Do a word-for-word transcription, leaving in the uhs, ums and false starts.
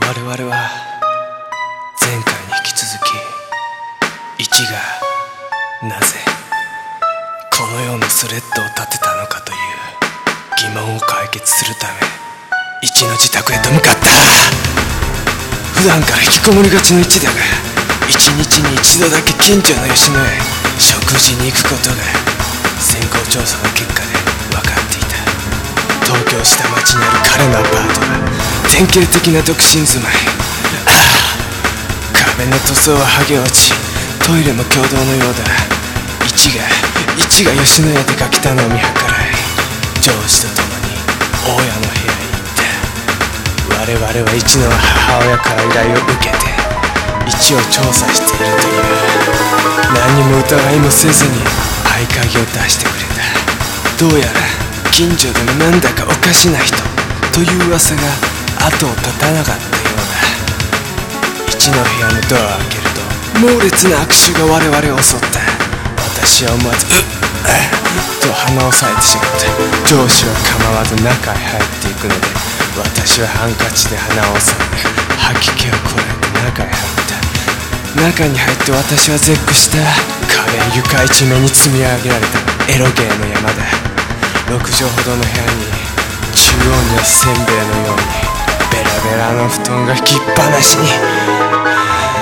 我々は前回に引き続きいちがなぜこのようなスレッドを立てたのかという疑問を解決するためいちの自宅へと向かった。普段から引きこもりがちのいちだがいちにちに一度だけ近所の吉野へ食事に行くことが先行調査の結果で分かっていた。東京下町にある彼のアパートは典型的な独身住まい。ああ、壁の塗装は剥げ落ちトイレも共同のようだ。いちがいちが吉野家でか来たのを見計らい上司と共に大家の部屋へ行った。我々はいちの母親から依頼を受けていちを調査しているという。何も疑いもせずに合鍵を出してくれた。どうやら近所でもなんだかおかしな人という噂が後を絶たなかったようだ。いちの部屋のドアを開けると猛烈な悪臭が我々を襲った。私は思わず「うっ!」と鼻を押さえてしまった。上司は構わず中へ入っていくので私はハンカチで鼻を押さえ吐き気をこらえて中へ入った。中に入って私は絶句した。壁床一面に積み上げられたエロゲーの山だ。ろくじょうほどの部屋に中央にはせんべいのようにベラベラの布団が引きっぱなしに。